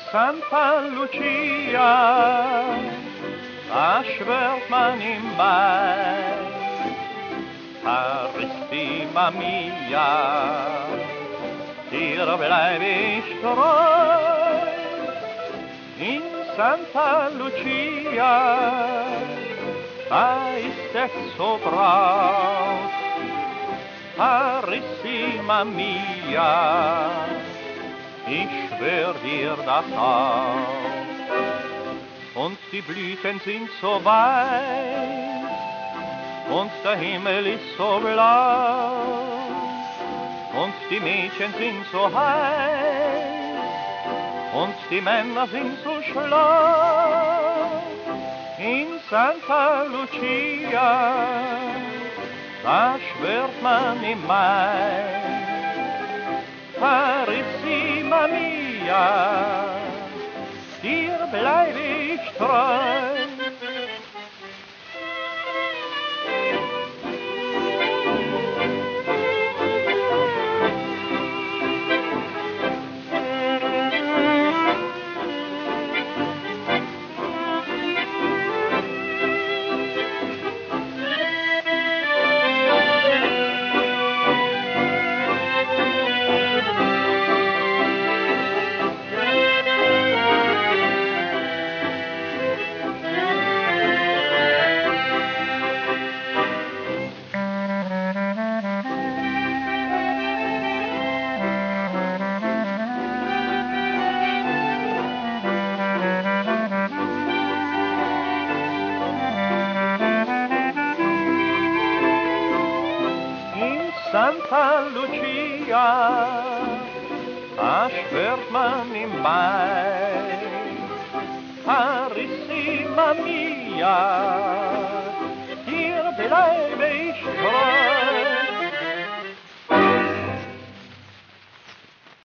Santa Lucia, da schwört man ihm bei. Carissima mia, dir bleib ich treu. In Santa Lucia, da ist es so braut. Carissima mia, ich schwör dir das auf. Und die Blüten sind so weiß, und der Himmel ist so blau, und die Mädchen sind so heiß, und die Männer sind so schlau. In Santa Lucia, da schwört man im Mai. Carissima mia, dir bleib ich treu. Santa Lucia, da schwört man im Mai. Carissima mia, dir bleibe ich treu.